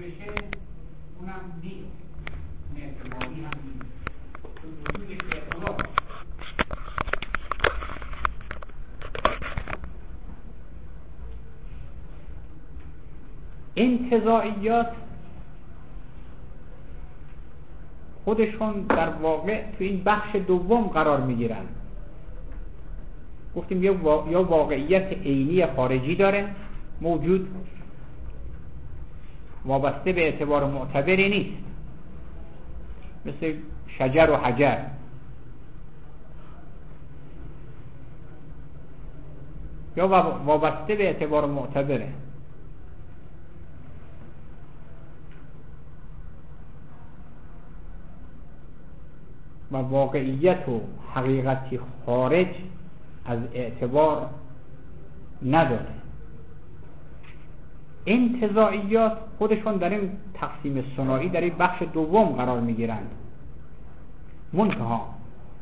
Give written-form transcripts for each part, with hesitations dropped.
بشه اونم نیست، اعتباری هم نیست. وجود اعتبار انتزاعیات خودشون در واقع تو این بخش دوم قرار میگیرن. گفتیم یا واقعیت عینی خارجی داره موجود، وابسته به اعتبار معتبری نیست، مثل شجر و حجر. یا وابسته به اعتبار معتبره. و واقعیت و حقیقتی خارج از اعتبار نداره. انتزاعیات خودشون در این تقسیم ثنایی در این بخش دوم قرار میگیرند. منتها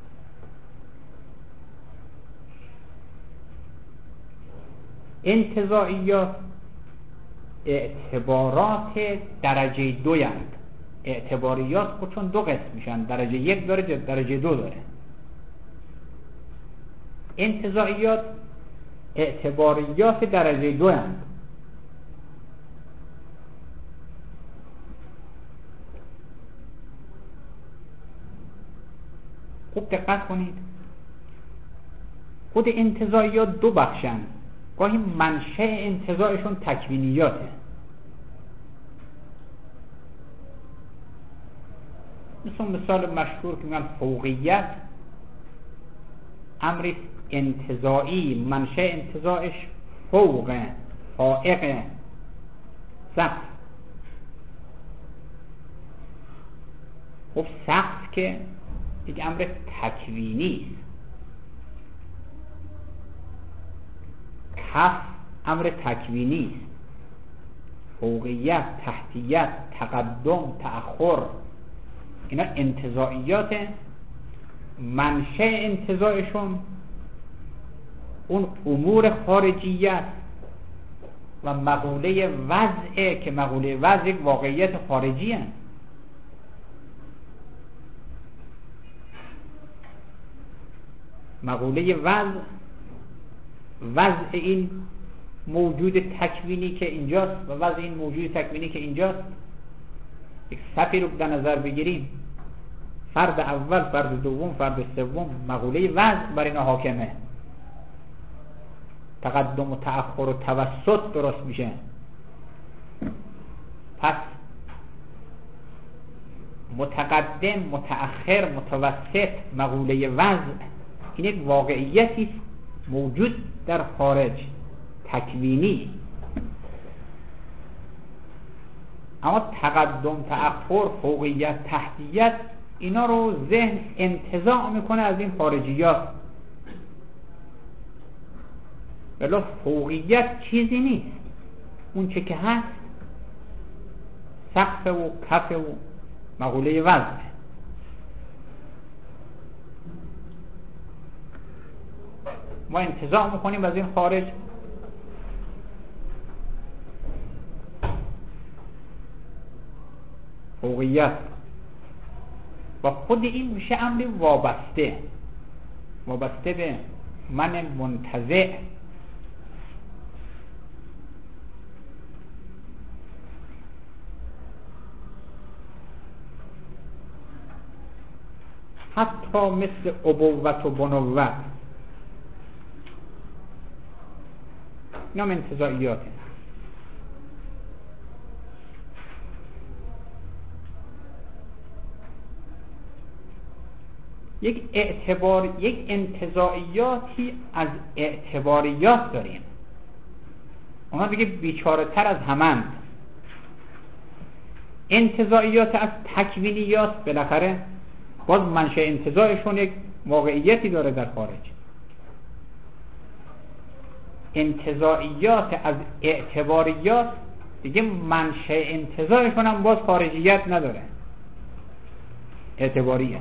انتزاعیات اعتبارات درجه دویند. اعتباریات خودشون دو قسم میشن، درجه یک داره، درجه دو داره. انتزاعیات اعتباریات درجه دو هستند. خوب دقت کنید، خود انتزاعیات دو بخشن. گاهی منشأ انتزاعشون تکوینیاته، مثال مشهور که میگن فوقیت امر انتزاعی، منشأ انتزاعش فوق، فائق، سقف. خب سقف که یک امر تکوینی است، کف امر تکوینی است، فوقیت، تحتیت، تقدم، تأخر، اینا انتزاعیات. منشأ انتزاعشون اون امور خارجیت و مقوله وضعه که مقوله وضع یک واقعیت خارجی هست. مقوله وضع این موجود تکوینی که اینجاست و وضع این موجود تکوینی که اینجاست. یک صفی رو در نظر بگیریم، فرد اول، فرد دوم، فرد سوم، مقوله وضع بر اینا حاکمه. تقدم و تأخر و توسط درست میشه. پس متقدم، متأخر، متوسط، مقوله وضع این یک واقعیتی موجود در خارج، تکوینی. اما تقدم، تأخر، فوقیت، تحتیت، اینا رو ذهن انتزاع میکنه از این خارجیات. ولی فوقیت چیزی نیست، اون چه که هست سقف و کف و مقوله وضع. ما انتزاع میکنیم از این خارج. فوقیت و خود این میشه امر وابسته به من منتزع. حتی مثل ابوت و بنوت، اینا هم انتزاعیاته. یک انتزاعیاتی از اعتباریات داریم، اونا دیگه بیچاره تر از همند. انتزاعیات از تکوینیات بالاخره باز منشأ انتزاعشون یک واقعیتی داره در خارج. انتزاعیات از اعتباریات دیگه منشأ انتزاعشون هم باز خارجیت نداره، اعتباریه.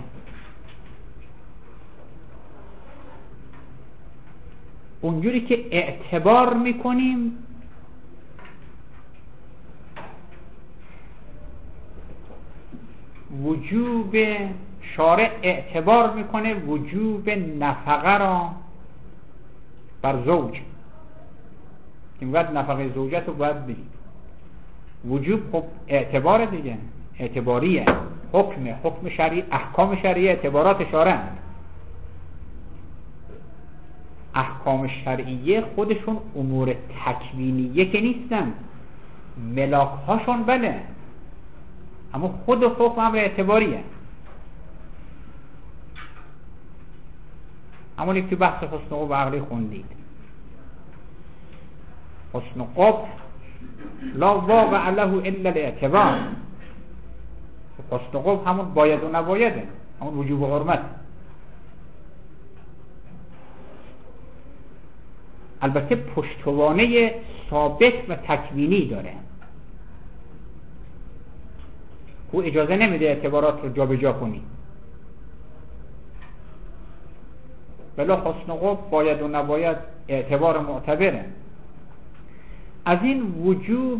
اونجوری که اعتبار میکنیم وجوب شارع اعتبار میکنه وجوب نفقه را بر زوج، این باید نفقه زوجت رو باید بدید. وجوب خب اعتبار دیگه، اعتباریه، حکم شرعی، احکام شرعی اعتبارات شارع. احکام شرعیه خودشون امور تکوینیه که نیستن، ملاک هاشون بله، اما خود حکم امر اعتباریه. همونی که بحث حسن قبح عقلی خوندید، حسن قبح لا واقع له الا الاعتبار. حسن قبح همون باید و نبایده، همون وجوب و حرمت. البته پشتوانه ثابت و تکوینی داره، او اجازه نمیده اعتبارات رو جا به جا کنی. بلا حسن قبح باید و نباید اعتبار معتبره. از این وجوب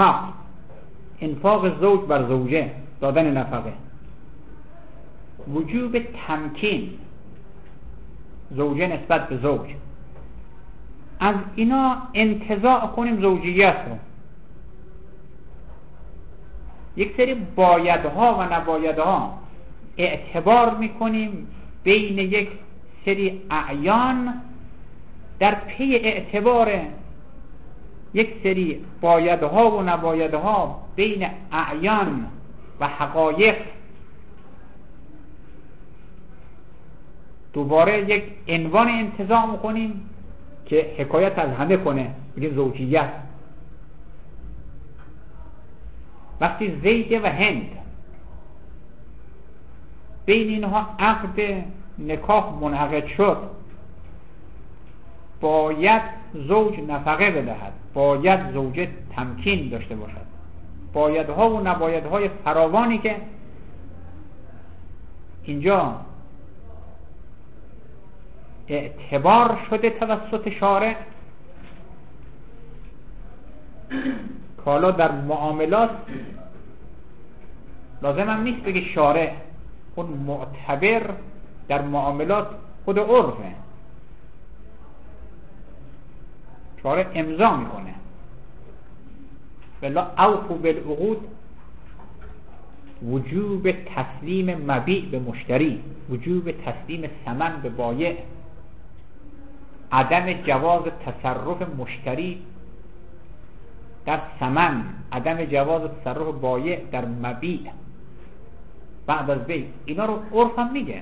انفاق زوج بر زوجه، دادن نفقه، وجوب تمکین زوجه نسبت به زوج، از اینا انتزاع کنیم زوجیت رو. یک سری بایدها و نبایدها اعتبار میکنیم بین یک سری اعیان در پی اعتبار یک سری بایدها و نبایدها بین اعیان و حقایق. دوباره یک عنوان انتزاع میکنیم که حکایت از همه کنه، بگیم زوجیت. وقتی زید و هند بین اینها عقد نکاح منعقد شد، باید زوج نفقه بدهد، باید زوجه تمکین داشته باشد، بایدها و نبایدهای فراوانی که اینجا اعتبار شده توسط شارع. حالا در معاملات لازم هم نیست بگه شارع، اون معتبر در معاملات خود عرفه، شارع امضا میکنه بلا اوفوا بالعقود، وجوب تسلیم مبیع به مشتری، وجوب تسلیم ثمن به بایع، عدم جواز تصرف مشتری در ثمن، عدم جواز تصرف بایع در مبیع بعد از بیع. اینا رو عرف هم میگه،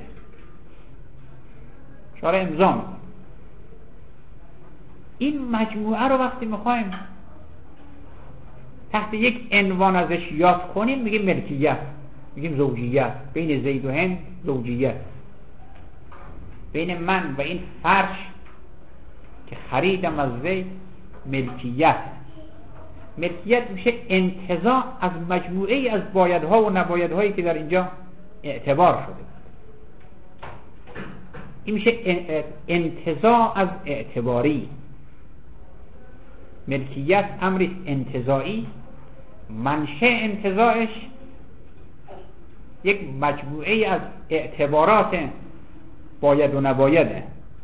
شارع امضا میکنه. این مجموعه رو وقتی میخوایم تحت یک عنوان ازش یاد کنیم میگیم ملکیت، میگیم زوجیت. بین زید و هند زوجیت، بین من و این فرش که خریدم از زید ملکیت. ملکیت میشه انتزاع از مجموعه از بایدها و نبایدهایی که در اینجا اعتبار شده. این میشه انتزاع از اعتباری. ملکیت امری انتزاعی، منشأ انتزاعش یک مجموعه از اعتبارات باید و نبایده.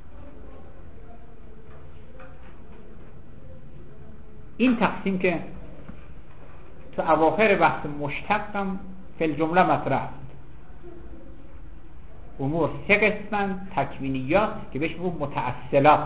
این تقسیم که تو اواخر بحث مشتقم فی الجمله مطرح بود. امور سه قسمن: تکوینیات که بهش میگن متأصلات،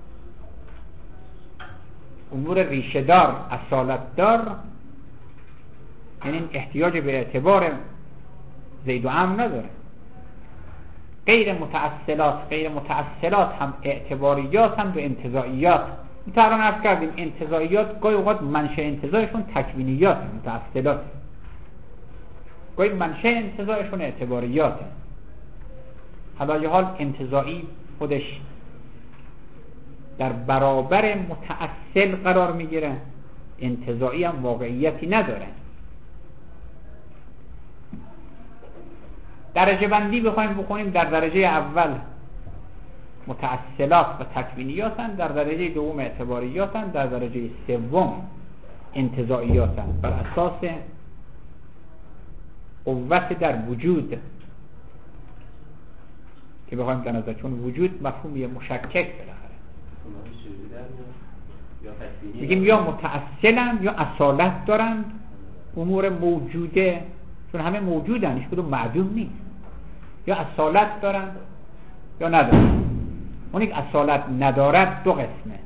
امور ریشه‌دار اصالت‌دار، یعنی احتیاج به اعتبار زید و عمرو نداره. غیر متأصلات هم اعتباریات هم و انتزاعیات. تا الان عرض کردیم انتزاعیات گاهی اوقات منشأ انتزاعشون تکوینیات، متأصلات، گاهی منشأ انتزاعشون اعتباریات. حالا یه حال انتزاعی خودش در برابر متأصل قرار میگیره، انتزاعی هم واقعیتی نداره. درجه بندی بخوایم بکنیم، در درجه اول متأصلات و تکوینیاتن، در درجه دوم اعتباریاتن، در درجه سوم انتزاعیاتن، بر اساس قوت در وجود که بخوایم در نظر، چون وجود مفهومی مشکک بالاخره میگیم یا متأصلن یا اصالت دارند امور موجوده، چون همه موجودن، هیچ کدوم معدوم نیست، یا اصالت دارند یا ندارند. اون یک اصالت ندارد دو قسمه،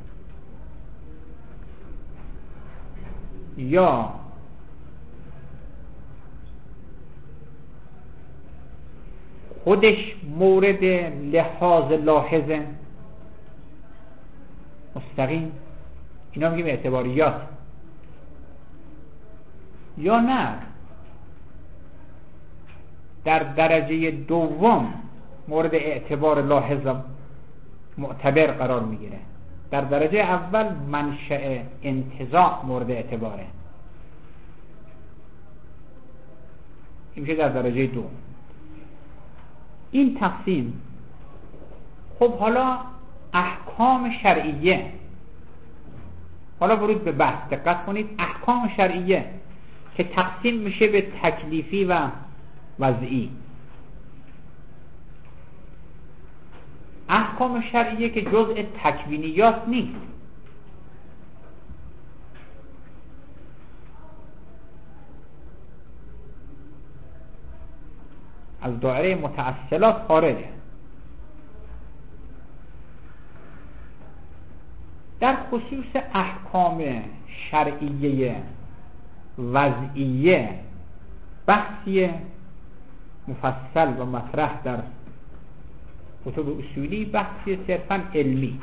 یا خودش مورد لحاظ لاحظه مستقیم، اینا میگیم اعتباریات، یا نه در درجه دوم مورد اعتبار لاحظ معتبر قرار میگیره. در درجه اول منشأ انتزاع مورد اعتباره، این میشه در درجه دوم. این تقسیم. خب حالا احکام شرعیه، حالا ورود به بحث دقت کنید. احکام شرعیه که تقسیم میشه به تکلیفی و وضعی. احکام شرعیه که جزء تکوینیات نیست، از دایره متأصلات خارجه. در خصوص احکام شرعیه وضعیه بحثی مفصل و مطرح در کتب اصولی، بحثی صرفاً علمی.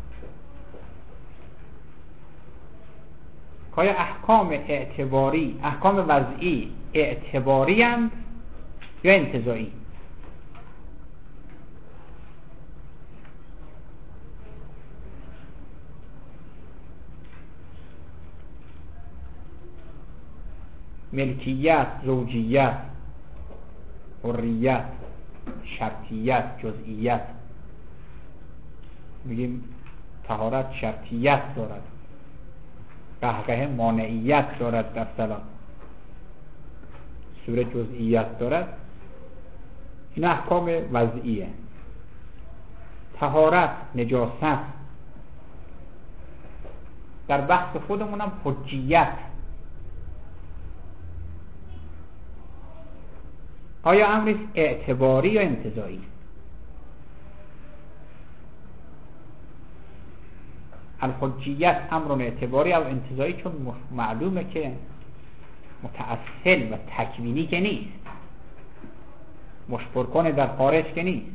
که احکام اعتباری، احکام وضعی اعتباری اند یا انتزاعی؟ ملکیت، زوجیت، حریت، شرطیت، جزئیت. میگیم طهارت شرطیت دارد، قهقه مانعیت دارد در صلاة، سوره جزئیت دارد. این احکام وضعیه. طهارت، نجاست، در بحث خودمونم حجیت. آیا امر اعتباری یا انتزاعی؟ الحجیت امر اعتباری او انتزاعی؟ چون معلومه که متأصل و تکوینی که نیست، مشبر کنه در خارج که نیست.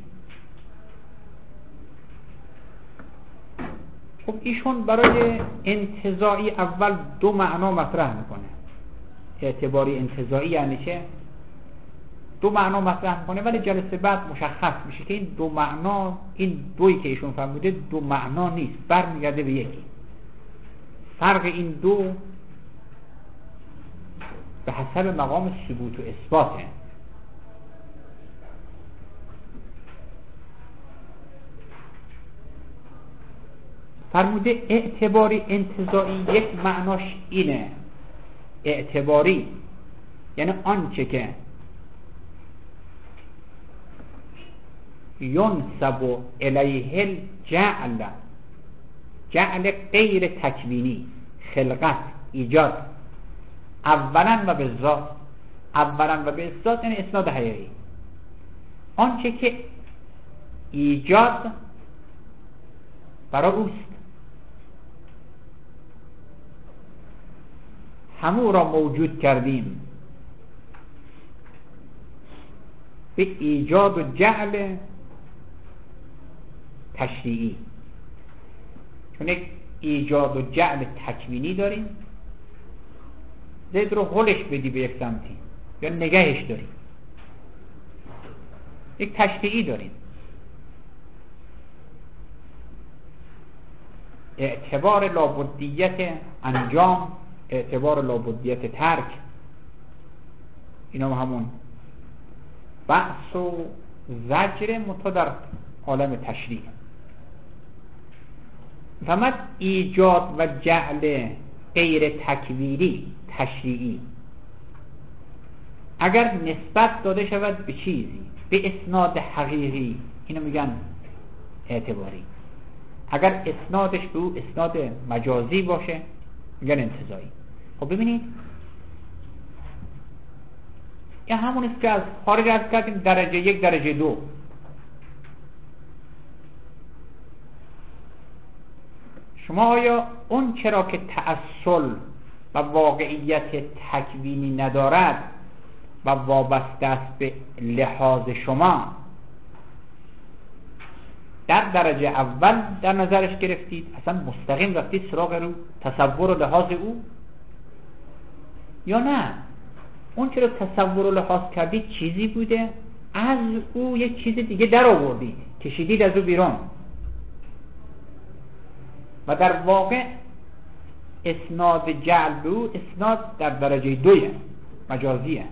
خب ایشون برای انتزاعی اول دو معنا مطرح میکنه. اعتباری انتزاعی یعنی چه؟ دو معنا مطرح میکنه، ولی جلسه بعد مشخص میشه که این دو معنا، این دویی که ایشون فرموده دو معنا نیست، برمیگرده به یکی. فرق این دو به حسب مقام ثبوت و اثباته. فرموده اعتباری انتزاعی یک معناش اینه. اعتباری یعنی آنچه که ینسب الیه الجعل، جعل غیر تکوینی، خلقت، ایجاد، اولا و به ذات. اولا و به ذات یعنی اسناد حقیقی. آنچه که ایجاد برای اوست، همو را موجود کردیم به ایجاد و جعل تشریعی. چون یک ایجاد و جعل تکوینی داریم، زید رو حلش بدی به یک سمتی یا نگهش داریم. یک تشریعی داریم، اعتبار لابدیت انجام، اعتبار لابدیت ترک. اینا همون بحث و زجر متا در عالم تشریع. فهمت ایجاد و جعل غیر تکوینی تشریعی اگر نسبت داده شود به چیزی به اسناد حقیقی، اینو میگن اعتباری. اگر اسنادش به او اسناد مجازی باشه میگن انتزاعی. خب ببینید این همون است که از خارج عرض کردیم درجه 1 درجه 2. شما آیا اون چرا که تأصل و واقعیت تکوینی ندارد و وابسته است به لحاظ شما، در درجه اول در نظرش گرفتید، اصلا مستقیم رفتید سراغ رو تصور و لحاظ او، یا نه اون چرا تصور و لحاظ کردید چیزی بوده، از او یک چیز دیگه در آوردید، کشیدید از او بیرون و در واقع اسناد جعل به او اسناد در درجه 2 مجازیه.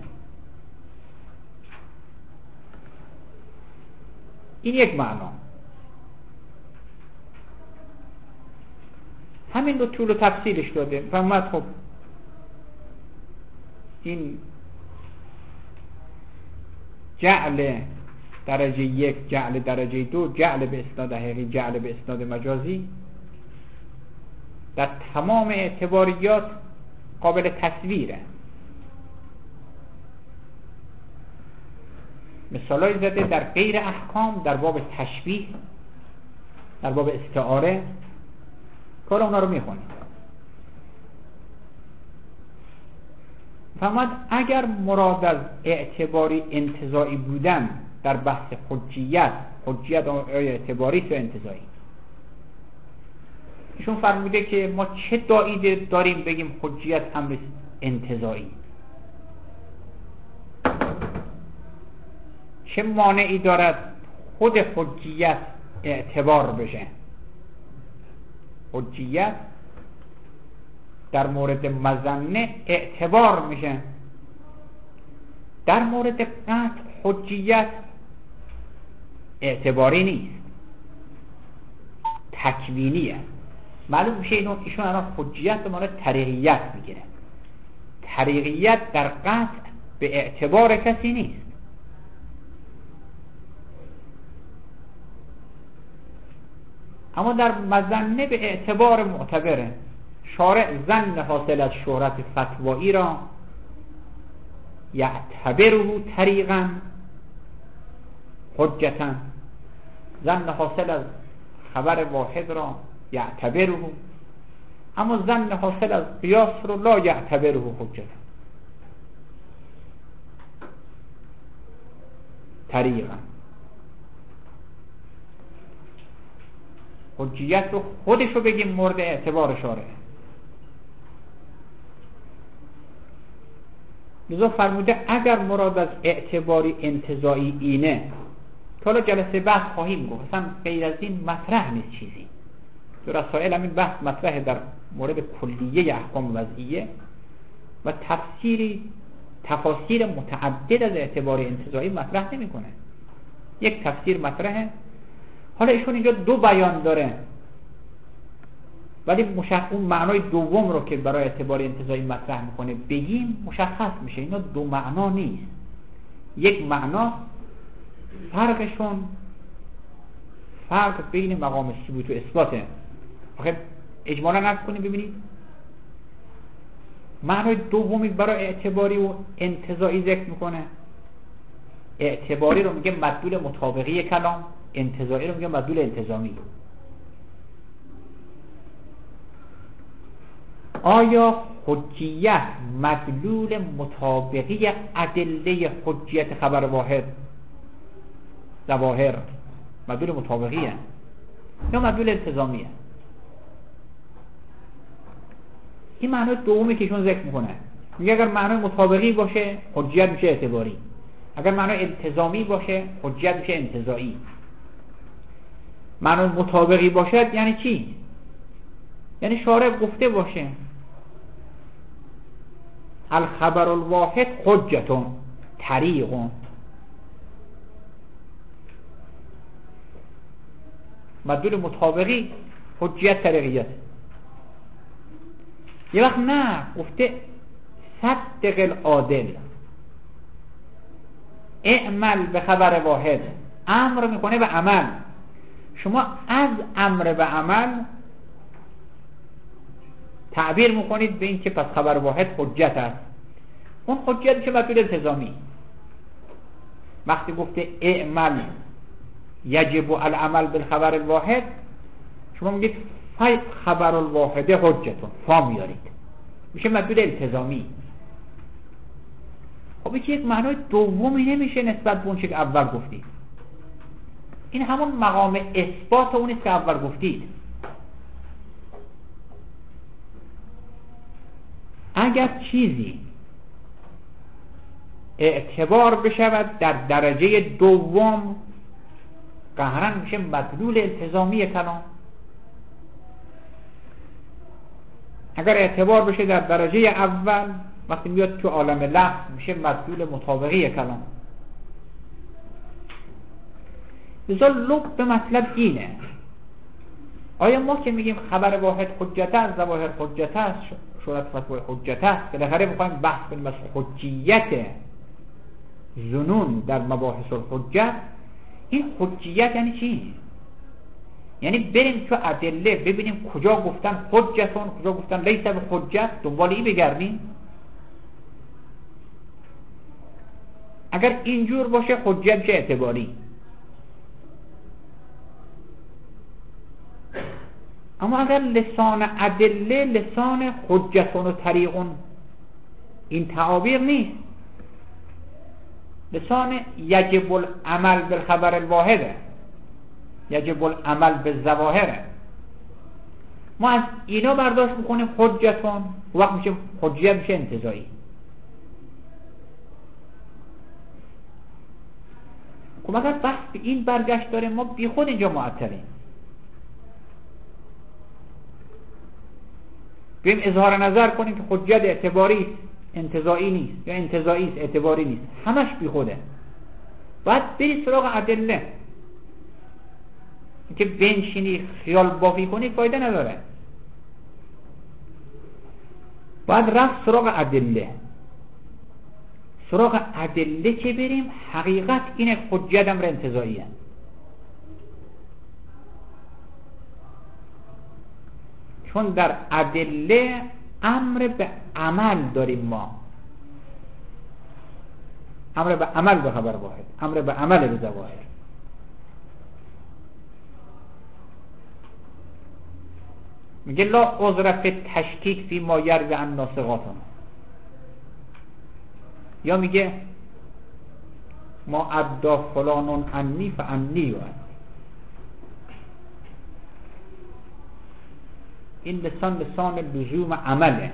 این یک معنا. همین رو طول و تفصیلش داده. فهمت؟ خب این جعل درجه 1، جعل درجه 2، جعل به اسناد حقیقی، جعل به اسناد مجازی در تمام اعتباریات قابل تصویره. مثالای زده در غیر احکام، در باب تشبیه، در باب استعاره، کار اونا رو میخونید. فهمد؟ اگر مراد از اعتباری انتزاعی بودن در بحث حجیت اعتباری تو انتزاعی، ایشون فرموده که ما چه دلیلی داریم بگیم حجیت امر انتزاعی؟ چه مانعی دارد خود حجیت اعتبار بشه؟ حجیت در مورد مظنه اعتبار میشه، در مورد قطع حجیت اعتباری نیست، تکوینیه. معلوم میشه ایشون الان حجیت به معنی طریقیت میگیره. طریقیت در قطع به اعتبار کسی نیست. اما در مظنه به اعتبار معتبره. شارع ظن حاصل از شهرت فتوایی را یعتبره طریقا حجتا، ظن حاصل از خبر واحد را یعتبره، اما ظن حاصل از قیاس رو لا یعتبره حجتا، طریقا. حجیت رو خودش رو بگیم مورد اعتبار شارع. لذا فرموده اگر مراد از اعتباری انتزاعی اینه، که حالا جلسه بحث خواهیم گفت، اصلا غیر از این مطرح نیست چیزی. تو رسائل همین بحث مطرح در مورد کلیه احکام وضعیه و تفاسیر متعدد از اعتباری انتزاعی مطرح نمیکنه. یک تفسیر مطرحه. حالا ایشون اینجا 2 بیان داره، ولی اون معنای دوم رو که برای اعتبار انتزاعی مطرح میکنه بگیم مشخص میشه اینا 2 معنا نیست. یک معنا فرقشون فرق بین مقام ثبوت و اثباته. آخه اجمالا نقل کنیم ببینید معنای دومی برای اعتباری و انتزاعی ذکر میکنه. اعتباری رو میگه مدلول مطابقی کلام، انتزاعی رو میگه مدلول انتظامی. آیا حجیت مدلول مطابقی ادله حجیت خبر واحد ظواهر مدلول مطابقیه یا مدلول انتظامیه؟ این معنای دومی که ایشون ذکر میکنه. میگه اگر معنای مطابقی باشه حجیت میشه اعتباری، اگر معنای انتظامی باشه حجیت میشه انتزاعی. معنای مطابقی باشد یعنی چی؟ یعنی شارع گفته باشه الخبر الواحد حجتون طریقون، مدلول مطابقی حجیت طریقیت. یه وقت نه گفته صدق العادل، اعمل به خبر واحد، امر میکنه به عمل. شما از امر به عمل تعبیر میکنید به این که پس خبر واحد حجت است. اون حجت که مدلول التزامی. وقتی گفته اعمل یجب العمل بالخبر الواحد، شما میگید خبر الواحد حجتون، فا میارید، میشه مدلول التزامی. خب این که یک معنای دومی نمیشه نسبت به اون چه که اول گفتید. این همون مقام اثبات اونیست که اول گفتید. اگر چیزی اعتبار بشود در درجه دوم، قهرن میشه مدلول التزامی کلام. اگر اعتبار بشه در درجه اول، وقتی میاد تو عالم لفظ میشه مدلول مطابقی کلام. بذار لب به مطلب اینه، آیا ما که میگیم خبر واحد حجت است، ظواهر حجت است، شورت فتوای حجت است، بالاخره میخوایم بحث کنیم از حجیت ظنون در مباحث الحجت. این حجیت یعنی چی؟ یعنی بریم تو ادله ببینیم کجا گفتن حجتون، کجا گفتن لیس به حجت، دنبال این بگردیم. اگر اینجور باشه حجت چه اعتباری. اما اگر لسان ادله لسان حجتون و طریقون این تعابیر نیست، لسان یجب العمل بالخبر الواحده، یجب العمل بالظواهره، ما از اینا برداشت میکنیم حجتون، وقت میشه حجیت، میشه انتزاعی. خب اگر بحث به این برگشت داره، ما بی خود اینجا معطلیم. بیم اظهار نظر کنیم که حجت اعتباری است، انتزاعی نیست، یا انتزاعی است اعتباری نیست، همش بی خوده. باید بری سراغ ادله. که بنشینی خیال بافی کنی فایده نداره. باید رفت سراغ ادله. سراغ ادله که بریم، حقیقت اینه حجت امر انتزاعیه. چون در ادله امر به عمل داریم ما، امر به عمل به خبر واحد، امر به عمل به ظواهر. میگه لا عذر فی تشکیک فی ما یروی عن ناسقاتنا، یا میگه ما ادعا فلان عنی فعنی و این لسان لزوم عمله.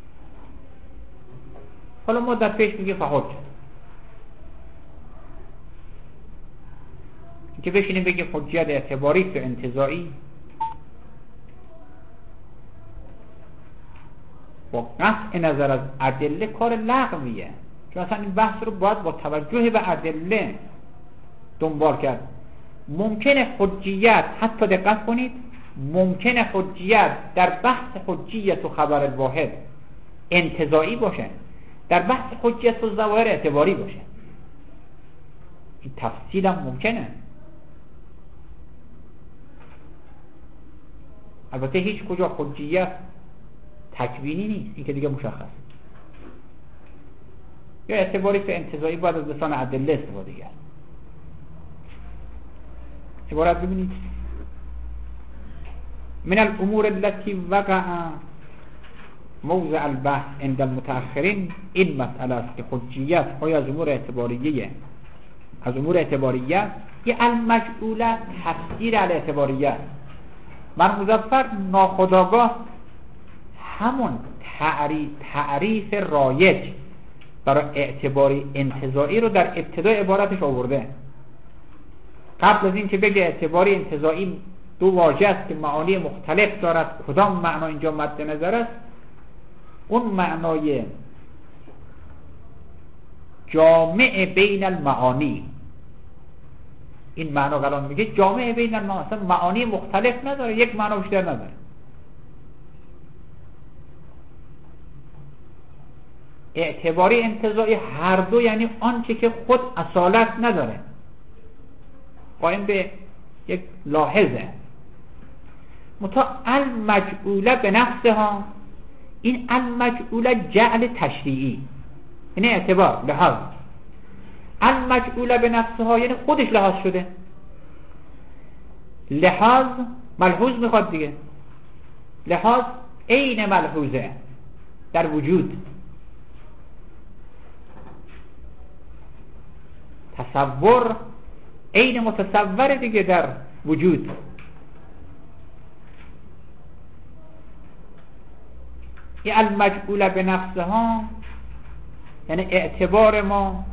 حالا ما در پیش میگه فحجت، که بشینیم بگیم حجت اعتباری تو انتزاعی، با قطع نظر از ادله کار لغویه. چون اصلا این بحث رو باید با توجه به ادله دنبال کرد. ممکنه حجیت، حتی دقت کنید، ممکنه حجیت در بحث حجیت و خبر الواحد انتزاعی باشه، در بحث حجیت و ظواهر اعتباری باشه. این تفصیل هم ممکنه. البته هیچ کجا حجیت تکوینی نیست، این که دیگه مشخص. یا اعتباری که انتزاعی باید از لسان ادله استفاده کرد. عبارت ببینید: من الامور التي وقع موضع البحث عند المتأخرین، این مسئله است که حجیت های از امور اعتباریه، از امور اعتباریه یه المجعوله تفسیر الاعتباریه. من مظفر ناخودآگاه همون تعریف رایج برای اعتباری انتزاعی رو در ابتدای عبارتش آورده. قبل از این که بگه اعتباری انتزاعی دو واژه است که معانی مختلف دارد، کدام معنا اینجا مد نظر است؟ اون معنای جامع بین المعانی، این معنا قرار میگه جامع بین المعانی، اصلا معانی مختلف نداره، یک معنا بیشتر نداره. اعتباری انتزاعی هر دو یعنی آنچه که خود اصالت نداره، قائم به یک لاحظه. متا المجعوله به نفسها، این المجعوله جعل تشریعی یعنی اعتبار، لحاظ. المجعوله به نفسها یعنی خودش لحاظ شده. لحاظ ملحوظ میخواد دیگه، لحاظ عین ملحوظه در وجود. تصور عین متصور دیگه در وجود. این المجعوله به نفسها یعنی اعتبار ما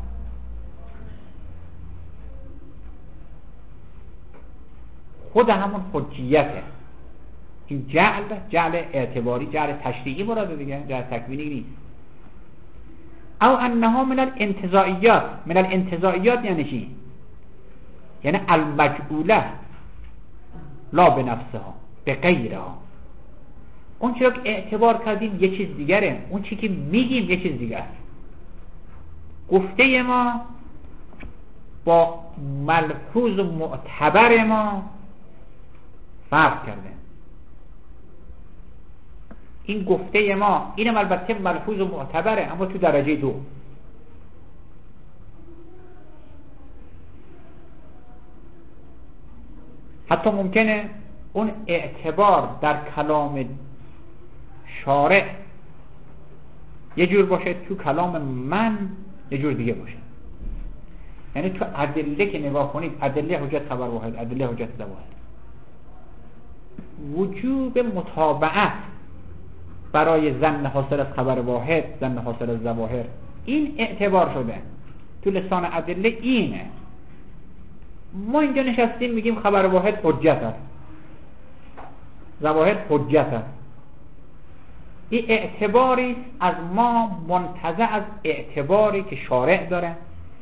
خود همون حجیته. این جعل اعتباری، جعل تشریعی مراده دیگه، جعل تکوینی نیست. او انها من الانتزاعیات. من الانتزاعیات یعنی چی؟ یعنی المجعوله لا به نفسها به غیرها. اون چیزی که اعتبار کردیم یه چیز دیگره، اون چیزی که میگیم یه چیز دیگه است. گفته ما با ملحوظ و معتبر ما فرق کرده. این گفته ما اینم البته ملحوظ و معتبره، اما تو درجه دو. حتی ممکنه اون اعتبار در کلام شارع یه جور باشه، تو کلام من یه جور دیگه باشه. یعنی تو ادله که نگاه کنید، ادله حجت خبر واحد، ادله حجت زواهر، وجوب متابعت برای ظن حاصل از خبر واحد، ظن حاصل از زواهر، این اعتبار شده تو لسان ادله. اینه ما اینجا نشستیم میگیم خبر واحد حجت است، زواهر حجت است. این اعتباری از ما منتزع از اعتباری که شارع داره.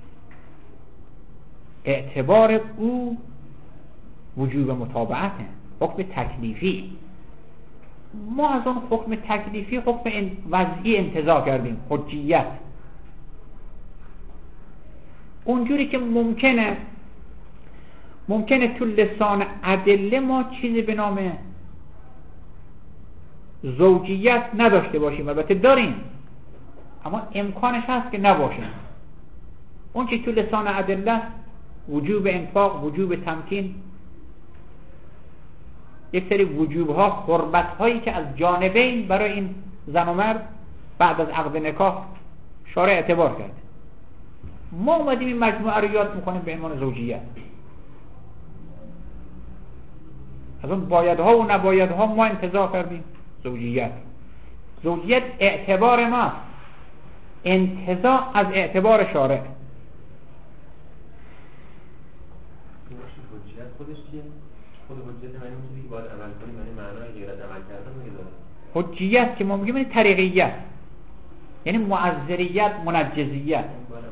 اعتبار او وجوب متابعته، حکم تکلیفی. ما از اون حکم تکلیفی حکم وضعی انتزاع کردیم، حجیت. اونجوری که ممکنه تو لسان ادله ما چیزی به نام زوجیت نداشته باشیم، البته داریم اما امکانش هست که نباشه. اون چی تو لسان ادله وجوب انفاق، وجوب تمکین، یک سری وجوب ها، قربت هایی که از جانبین برای این زن و مرد بعد از عقد نکاح شارع اعتبار کرده. ما اومدیم این مجموعه رو یاد میکنیم به عنوان زوجیت. از اون بایدها و نبایدها ما انتزاع کردیم زوجیت. زوجیت اعتبار ما، انتزاع از اعتبار شارع. خودش چیه؟ خود حجیت معنی چیزی که باید عمل کنیم، یعنی معنای غیر از عمل کردن رو داره. حجیت که ما میگیم یعنی طریقیت، یعنی معذریت، منجزیت.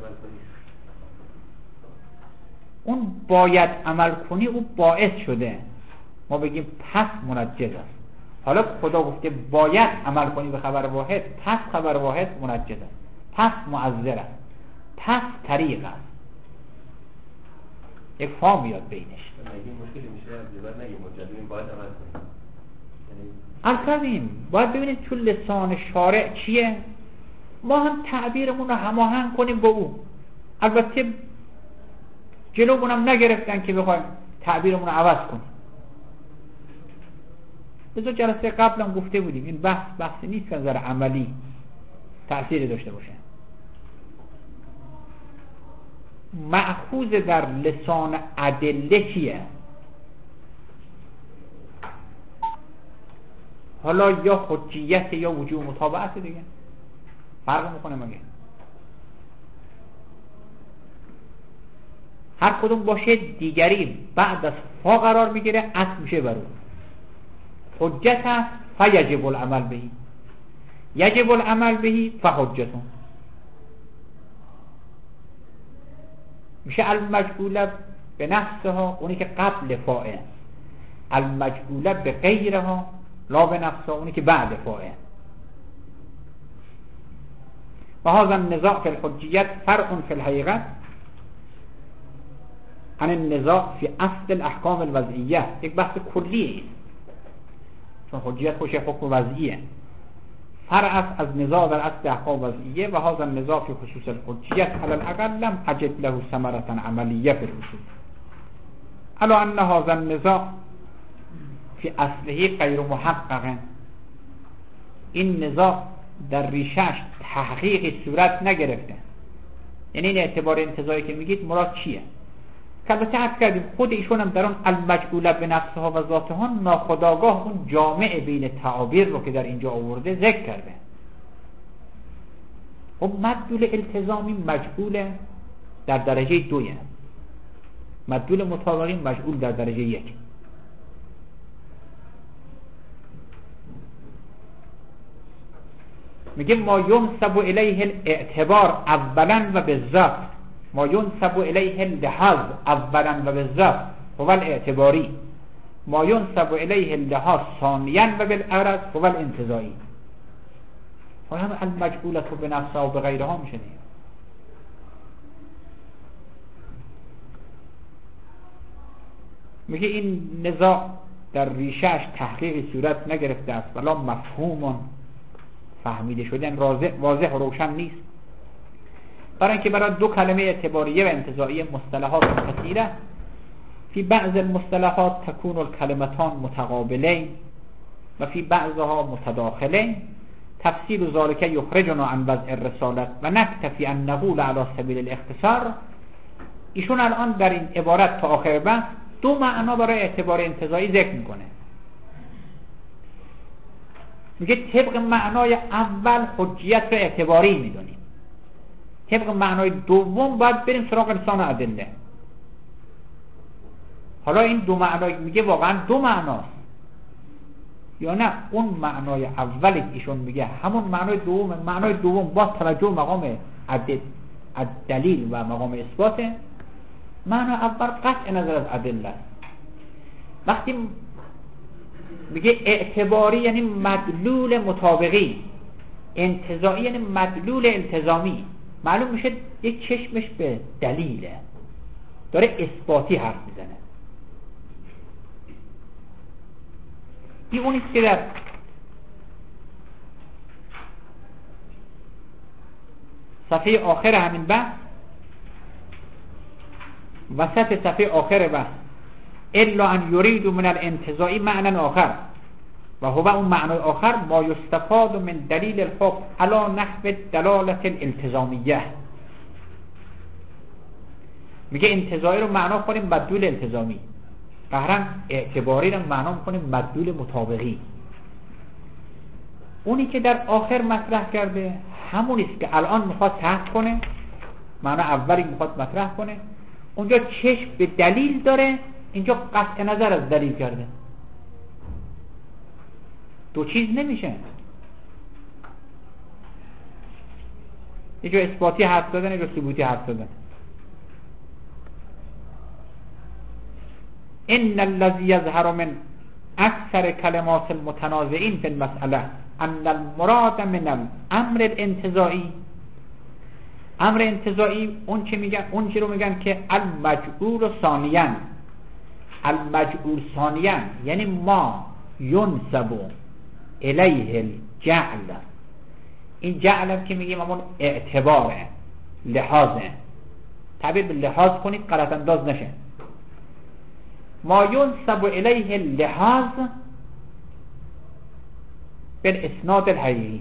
اون باید عمل کنی او باعث شده ما بگیم پس منجز است. حالا خدا گفته باید عمل کنی به خبر واحد، پس خبر واحد منجز است، پس معذر است، پس طریق است. یک فام میاد بینش. این مشکلی میشه بعد نگیم مجدد باید عمل کنیم. الکریم باید ببینید تو لسان شارع چیه، ما هم تعبیرمون رو هماهنگ کنیم با او. البته جلومون هم نگرفتن که بخوایم تعبیرمون رو عوض کنیم. بذار جلسه قبل هم گفته بودیم این بحثی نیست که نظر عملی تأثیری داشته باشه. مأخوذ در لسان ادله چیه؟ حالا یا حجیت یا وجوب متابعت دیگه، فرق میکنه مگه؟ هر کدوم باشه دیگری بعد از فا قرار میگیره، اصل میشه برو. حجت هست فیجب العمل بهی، یجب العمل بهی فحجتون. میشه المجعوله به نفسها، اونی که قبل فاعل. المجعوله به غیرها لا به نفسها، اونی که بعد فاعل. و هذا النزاع فی الحجیت فرع فی الحقیقت عن النزاع فی اصل الاحکام الوضعیه. یک بحث کلیه است، چون حجیت خوش حکم وضعیه، فرع است از نزاع در اصل احکام وضعیه. و هذا النزاع فی خصوص الحجیت علی الاقل لم اجد له ثمرة عملیه فی الاصول، الا ان هذا النزاع فی اصله غیر محقق. این نزاع در ریشه‌اش تحقیقی صورت نگرفته. یعنی این اعتبار انتزاعی که میگید مراد چیه؟ که البته عرض کردیم خود ایشون هم در اون المجعوله به نفسها و ذاتها ناخودآگاه اون جامع بین تعابیر رو که در اینجا آورده ذکر کرده. خب مدلول التزامی مجعول در درجه 2، مدلول مطابقی مجعول در درجه 1. میگه ما ینسب الیه الاعتبار اولا و بالذات، ما ینسب الیه اللحاظ اولا و بالذات هو الاعتباری، ما ینسب الیه اللحاظ ثانیا و بالعرض هو الانتزاعی. و هم المجعولة بنفسها و بغیرها میشه دیگه. میگه این نزاع در ریشه‌اش تحقیقی صورت نگرفته است، ولا مفهوم فهمیده شدن واضح و روشن نیست، برای اینکه برای دو کلمه اعتباریه و انتزاعیه مصطلحات کثیره. فی بعض المصطلحات تكون الكلمتان متقابلین و فی بعضها متداخلین. تفسیر ذلك یخرجنا عن وضع الرسالت و نکتفی ان نقول علی سبیل الاختصار. ایشون الان در این عبارت تا آخر بحث دو معنا برای اعتبار انتزاعی ذکر میکنه. میگه طبق معنای اول حجیت رو اعتباری میدونیم، طبق معنای دوم باید بریم سراغ لسان ادله. حالا این دو معنای میگه واقعا دو معناست یا نه اون معنای اولی ایشون میگه همون معنای دوم، معنای دوم با توجه مقام دلیل و مقام اثباته، معنای اول قطع نظر از ادله است. وقتی میگه اعتباری یعنی مدلول مطابقی، انتزاعی یعنی مدلول التزامی، معلوم میشه یک چشمش به دلیله، داره اثباتی حرف میزنه. این اونیست که در صفحه آخر همین بحث، وسط صفحه آخر بحث، الا ان یرید من الانتزاعی معنی آخر و هو اون معنی آخر ما یستفاد من دلیل الحکم علی نحو دلالت الالتزامیه. میگه انتزاعی رو معنا کنیم مدلول التزامی، قهرن اعتباری رو معنا کنیم مدلول مطابقی. اونی که در آخر مطرح کرده همونیست که الان میخواد طرح کنه، معنا اولی میخواد مطرح کنه. اونجا چشم به دلیل داره، اینجا قطع نظر از دلیل کرده. دو چیز نمیشه، اینجا اثباتی حرف دادن، اینجا ثبوتی حرف دادن. ان الذي يظهر من اکثر کلمات المتنازعین فی المسئله ان المراد من الامر الانتزاعی، امر انتزاعی اون چه میگن، اون چی رو میگن که المجعول ثانیاً، المجعول ثانیاً یعنی ما ینسب الیه الجعل. این جعل هم که میگیم همون اعتباره، لحاظه، تعبیر به لحاظ کنید غلط انداز نشه. ما ینسب الیه اللحاظ بالاسناد الحقیقی،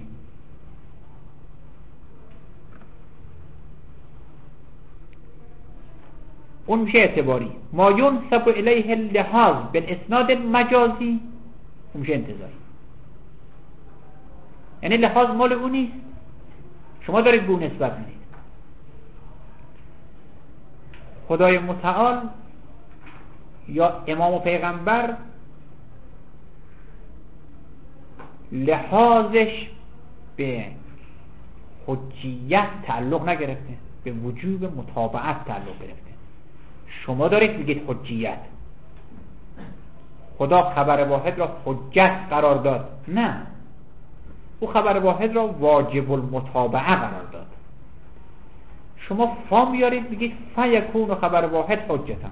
اون میشه اعتباری. ما ینسب الیه اللحاظ بالاسناد المجازی اون میشه انتزاعی. یعنی لحاظ مال اون نیست، شما دارید به اون نسبت میدید. خدای متعال یا امام و پیغمبر لحاظش به حجیت تعلق نگرفته، به وجوب متابعت تعلق گرفته. شما دارید میگید حجیت، خدا خبر واحد را حجت قرار داد، نه، او خبر واحد را واجب المتابعه قرار داد. شما فا میارید بگید فیکون خبر واحد حجتم.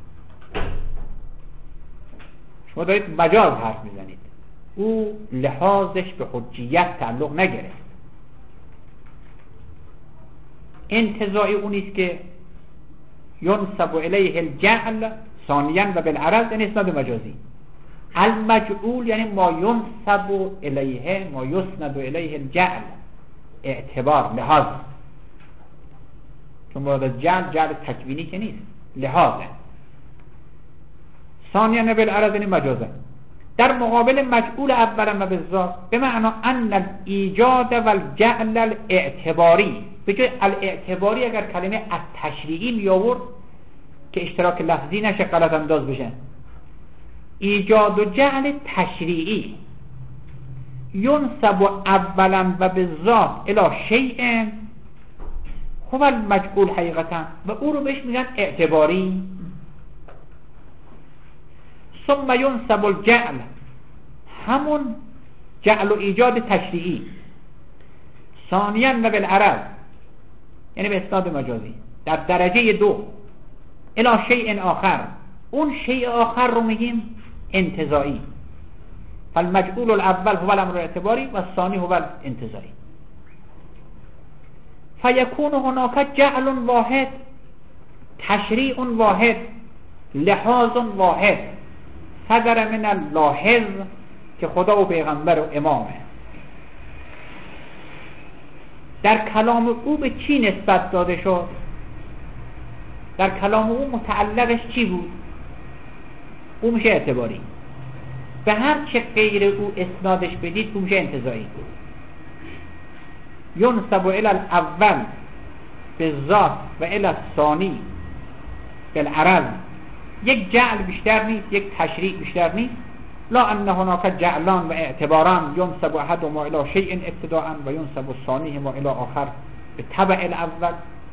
شما دارید مجاز حرف میزنید، او لحاظش به حجیت تعلق نگرفت. انتزاعی اونیست که ینسب الیه الجعل ثانیا و بالعرض، این اسناد مجازی. المجعول یعنی ما ینسب الیه، ما یسند الیه الجعل، اعتبار، لحاظ. چون مراد جعل تکوینی که نیست، لحاظه. ثانیا بالعرض یعنی مجازه. در مقابل مجعول اولا و بالذات به معنی ان الایجاد و الجعل الاعتباری، به جای الاعتباری اگر کلمه التشریعی می آورد که اشتراک لفظی نشه، غلط انداز بشه. ایجاد و جعل تشریعی ینسب اولا و بالذات الی شیء هو المجعول حقیقتا، و او رو بهش میگن اعتباری. ثم ینسب الجعل، همون جعل و ایجاد تشریعی، ثانیا و بالعرض یعنی به اسناد مجازی، در درجه دو الی شیء آخر، اون شیء آخر رو میگیم انتزاعی. فالمجعول الاول هو الامر الاعتباری و الثانی هو الانتزاعی. فیکون هناک جعل واحد، تشریع واحد، لحاظ واحد، صدر من اللاحظ که خدا و پیغمبر و امامه. در کلام او به چی نسبت داده شد؟ در کلام او متعلقش چی بود؟ او میشه اعتباری. به هر چه غیر او اسنادش بدید او میشه انتزاعی. ینسب الی الاول بالذات و الی الثانی بالعرض. یک جعل بیشتر نیست، یک تشریع بیشتر نیست. لا ان هناك جعلان و اعتباران، ینسب احدهما الی شیء ابتداء و ینسب الثانیهما الی آخر به تبع الاول.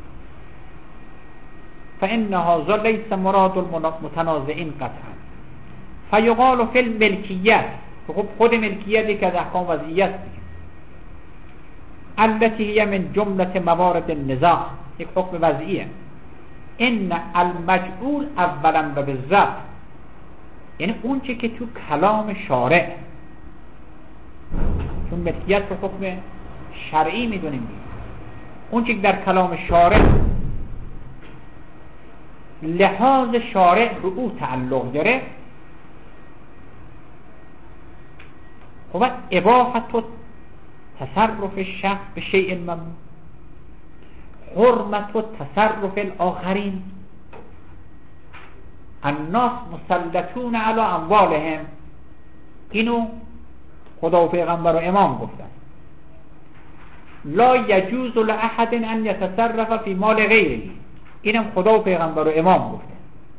فإن هذا ليس مراد المتنازعين قطعا. فیقال فی الملکیت، خود ملکیتی که از احکام وضعیت التي هي من جملة موارد النزاع، یک حکم وضعیه. ان المجعول اولا و بالذات یعنی اون چی که تو کلام شارع، چون ملکیت رو حکم شرعی میدونیم، اون چی که در کلام شارع لحاظ شارع رو او تعلق داره، خب اباحت و تصرف شخص به شیء ممنوع، حرمت و تصرف الاخرین، الناس مسلطون علی اموالهم، اینو خدا و پیغمبر و امام گفتن. لا یجوز لاحد ان یتصرف فی مال غیره، اینم خدا و پیغمبر و امام گفتن.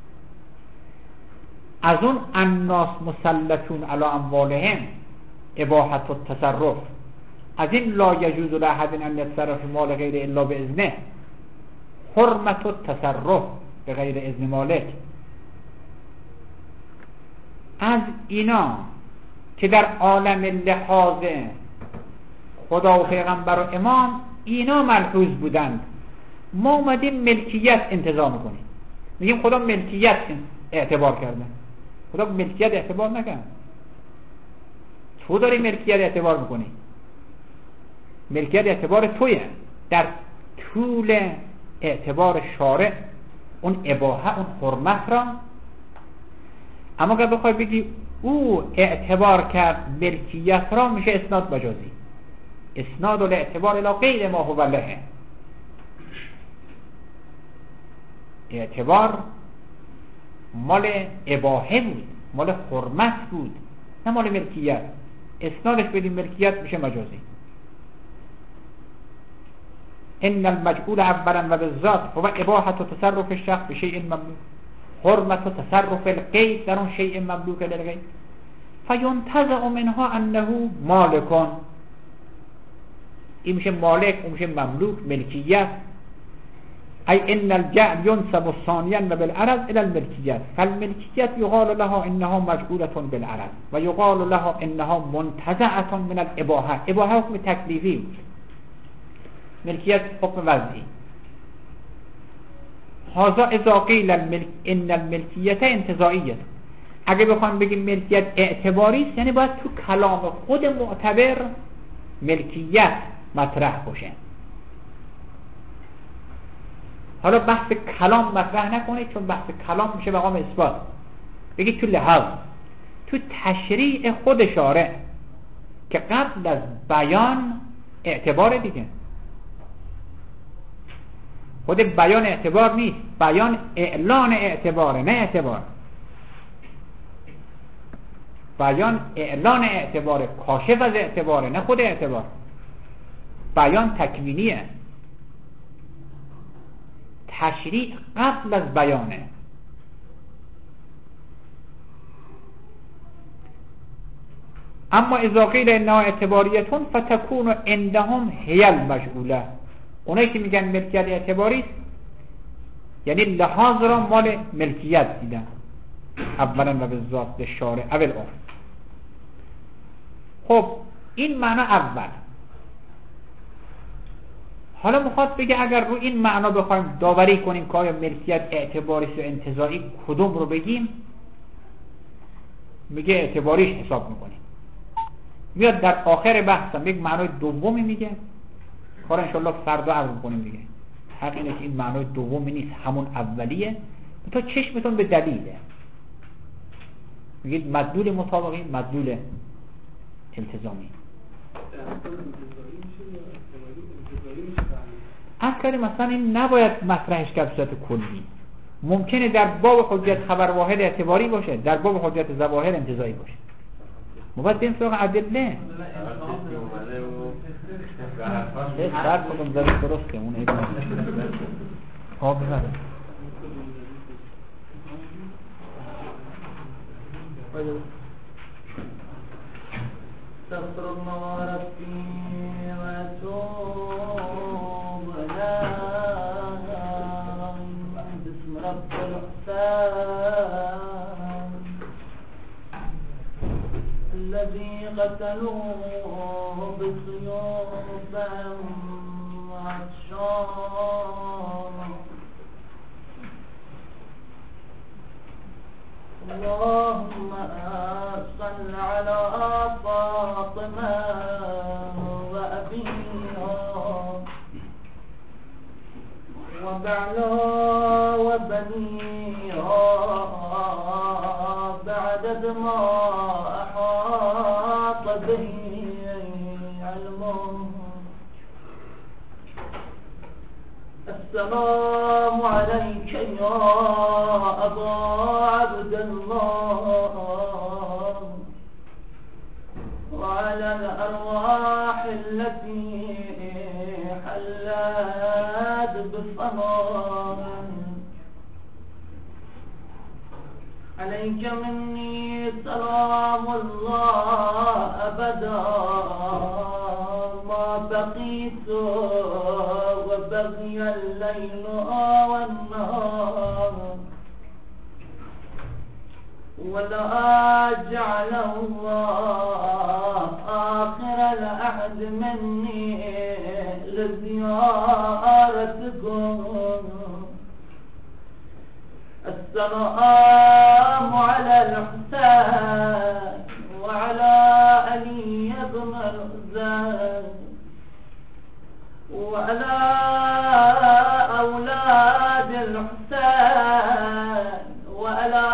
از اون الناس مسلطون علی اموالهم اباحت و تصرف، از این لا یجوز لاحد ان یتصرف فی مال غیره الا باذنه، حرمت و تصرف به غیر اذن مالک. از اینا که در عالم لحاظ خدا و پیغمبر و امام اینا ملحوظ بودند، ما اومدیم ملکیت انتزاع میکنیم، میگیم خدا ملکیت اعتبار کرده. خدا ملکیت اعتبار نکرد، تو داری ملکیت اعتبار میکنی. ملکیت اعتبار تویه. در طول اعتبار شارع اون اباحه، اون حرمت را، اما که بخوای بگی او اعتبار کرد ملکیت را، میشه اسناد مجازی. اسناد الاعتبار الى غیر ما هو له. اعتبار مال اباحه بود، مال حرمت بود، نه مال ملکیت. اسنادش بدیم ملکیت میشه مجازی. ان المجعول اولا و بالذات هو اباحه و تصرف الشخص به شیء مملوک، حرمت و تصرف الغیر در اون شیء مملوک للغیر. فینتزع منها انه مالکون، این میشه مالک، اون میشه مملوک، ملکیت. ای ان الجعل ينسب ثانيا و بالعرض الى الملكيات، فالملكيات يقال لها انها مجعولة بالعرض و يقال لها انها منتزعة من الاباحه. اباحه حکم تکلیفی بود، ملکیت حکم وضعی. هذا اذا قیل ان الملکیت انتزاعیه، اگه بخوام بگیم ملکیت اعتباری است یعنی باید تو کلام خود معتبر ملکیت مطرح باشه. حالا بحث کلام مطرح نکنید چون بحث کلام میشه مقام اثبات. بگید تو لحاظ، تو تشریع خود شارع که قبل از بیان اعتبار دیگه. خود بیان اعتبار نیست، بیان اعلان اعتباره، نه اعتبار. بیان اعلان اعتباره، کاشف از اعتباره، نه خود اعتبار. بیان تکوینیه، تشریع قبل از بیانه. اما اذا قیل انها اعتباریتون فتکون عندهم هی المشغوله، اونایی که میگن ملکیت اعتباری است یعنی لحاظ را مال ملکیت دیدن، اولا و به ذات شارع اول اون. خب این معنا اول. حالا میخواد بگه اگر رو این معنا بخوایم داوری کنیم که آیا ملکیت اعتباری است یا انتزاعی، کدوم رو بگیم؟ میگه اعتباریش حساب میکنیم. میاد در آخر بحثم یک معنای دومی میگه، کار انشالله فردا عرض کنیم دیگه. حق اینه که این معنای دومی نیست، همون اولیه، تا چشمتون به دلیله. میگید مدلول مطابقی، مدلول التزامی. اصلا مثلا این نباید مطرحش کرد به صورت کلی. ممکنه در باب حجت خبر واحد اعتباری باشه، در باب حجت ظواهر انتزاعی باشه. باید بریم سراغ ادله. فرق کنم در درسته اون ایک ها ببره. استغفر الله ربي واتوب اليه باسم رب الاحسان الذي قتلوه بسيوفهم عطشان. اللهم صل على فاطمة وأبيها وبعلا وبنيها بعدد ما أحاط به علمه. السلام عليك يا أبا عبد الله وعلى الأرواح التي حلت بفضل. عليك مني سلام الله أبدا ما بقيت وبقي الليل والنهار ولا جعل الله آخر العهد مني لزيارتكم. السلام على الحسين وعلى علي بن الحسين وعلى أولاد الحسين وعلى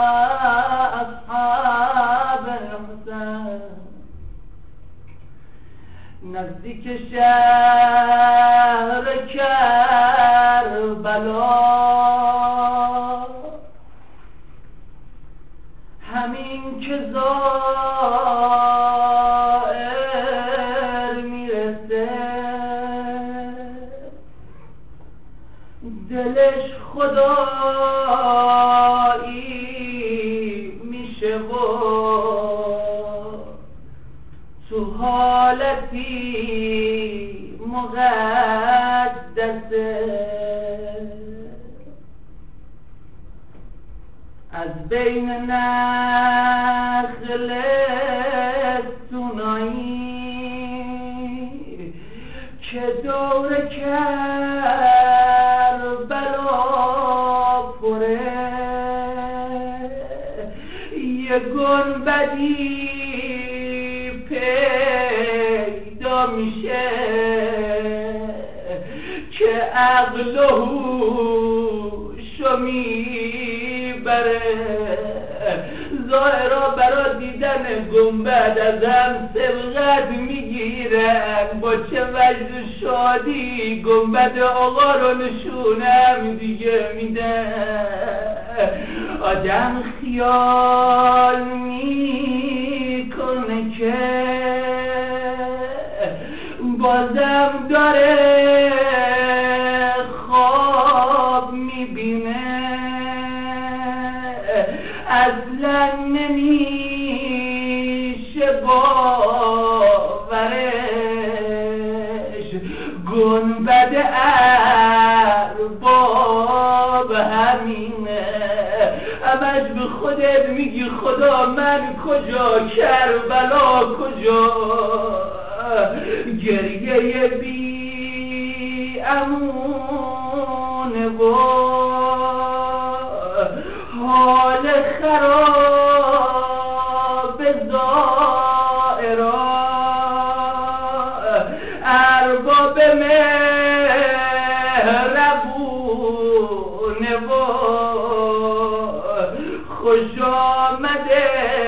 أصحاب الحسين. نزدیک شهر کربلا همین که زائر میرسه دلش خدایی میشه و تو حالتی مقدسه از بین نخل سونایی که دور کربلا گنبدی پیدا میشه که عقل و هوشو میبره. ظاهرا برا دیدن گنبد از هم سبقت میگیرن، با چه وجد و شادی گنبد آقا رو نشونم دیگه میدن. آدم خیال میکنه که بازم داره خواب میبینه، اصلا نمیشه باورش. گنبد ارباب همینه، همش به خودت میگی خدا من کجا، کربلا کجا. گریه بی امونه و حال خراب زائرا، ارباب مهربونه و خوش آمده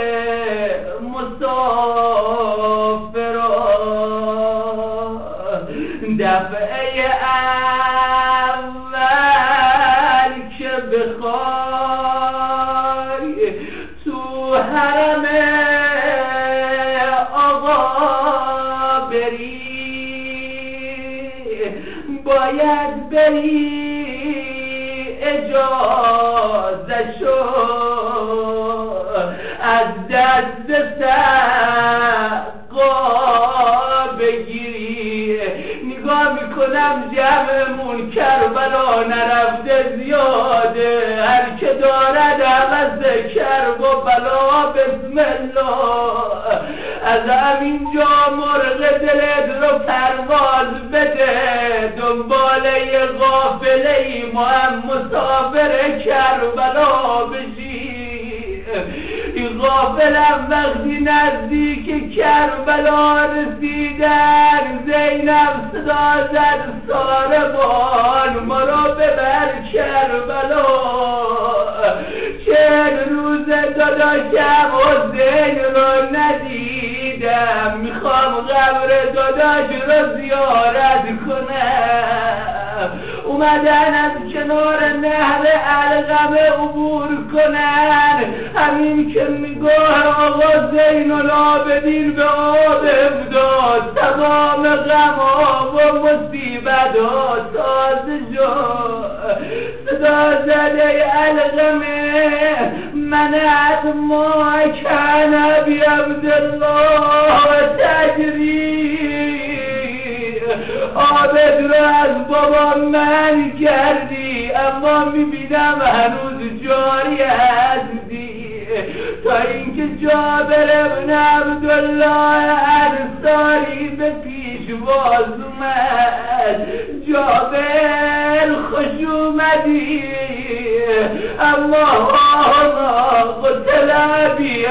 مسافرا. دفعه اول که بخوای تو حرم آقا بری، باید بری اجازه شو از دست سقا بگیری. نگاه میکنم جمعمون کربلا نرفته زیاده، هر که دارد عوض کرب و بلا بسم الله. از همینجا مرغ دلت رو پرواز بده، دنباله قافله ای ما هم مسافر کربلا بشی. این غافلم وقتی نزدیک کربلا رسیدن، زینب صدا زد ساربان ما را ببر کربلا. 40 روز داداشم حسین رو ندیدم، میخوام قبر داداش رو زیارت کنم. اومدن از کنار نهر علقمه عبور کنن، همین که نگاه آقا زین العابدین به آب افتاد، تمام غم‌ها و مصیبت‌ها تازه شد. صدا زده علقمه منعت ما کان ابی عبدالله تجری، آبت رو از بابا من کردی، اما میبینم هنوز جاری هستی. تا اینکه جابر ابن عبدالله انصاری به پیشواز اومد. جابر خوش اومدی، الله قتل ابی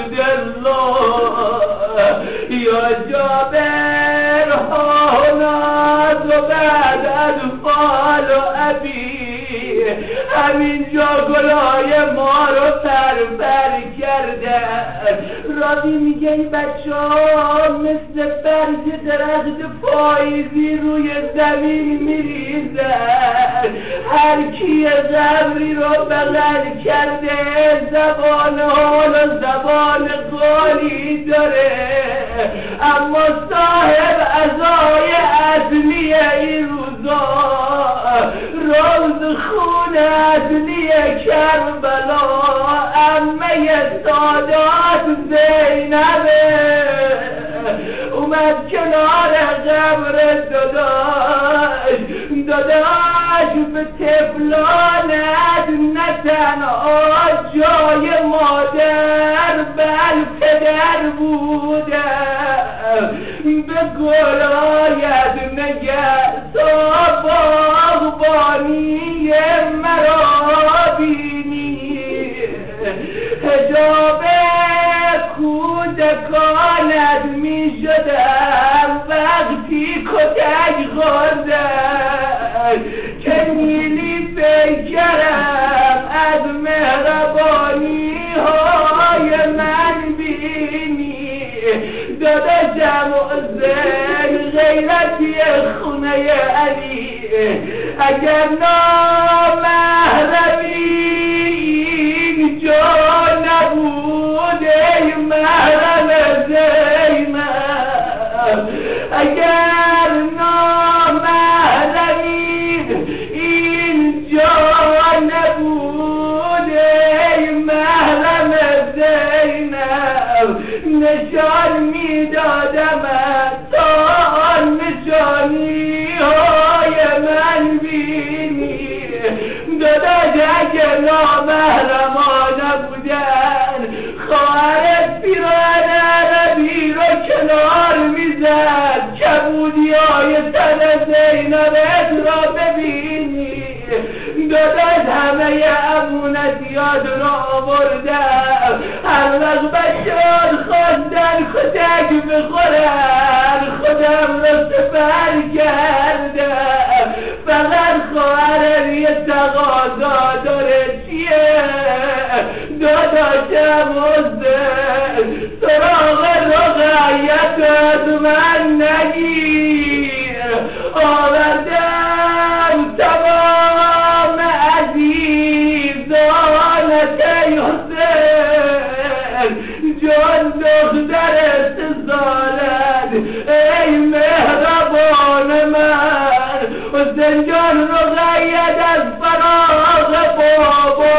عبدالله یا جابر هاوناز و بعد اطفال و ابی. همینجا گلای ما رو پر کردن. راوی میگه این بچه ها مثل برگ درخت پاییزی روی زمین میریزن. هر کی قبری رو بغل کرده زبان حال و زبان قالی داره، اما صاحب عزای اصلی این روزا روز خون اصلی کربلا عمه سادات زینبه اومد کنار قبر داداش به طفلانت نه تنها جای مادر بل پدر بودم، به گلایت نگه تا باغبانی مرا بینی. حجاب بردن که نیلی پیکرم از مهربانی های من بینی داداشم حسین غیرتی خونه علی اگر نامحرمی اینجا نبود ای محرم زینب اگر نامحرمی اینجا نبود ای محرم زینب نشان میدادم تا نشانی های من بینی داداش اگه نامحرمان نبودن خواهر پیران عربی رو کنار میزد کبودی های تن زینبت را ببینی داداش همه امونتیات را آوردم هر وقت بچه‌ها خواستن کتک بخورن خودم را سپر کردم فقط خواهرم یه تقاضا داره چیه داداشم حسین سراغ رقیت از من نگیر آوردم تمام عزیزانت ای حسین جان دختر سزالت ای مهربان من حسین جان رقیت از فراغ بابا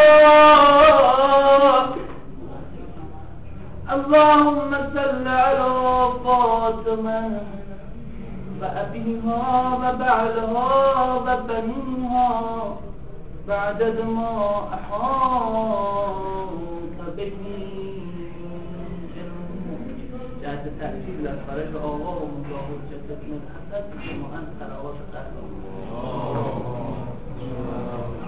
اللهم صل على فاطمه وأبيها وبعلها وبنيها بعدد ما أحاط به جهت ترتیب در خارج آقا و مجاهد جدت من حسد شما ان خلوات قلب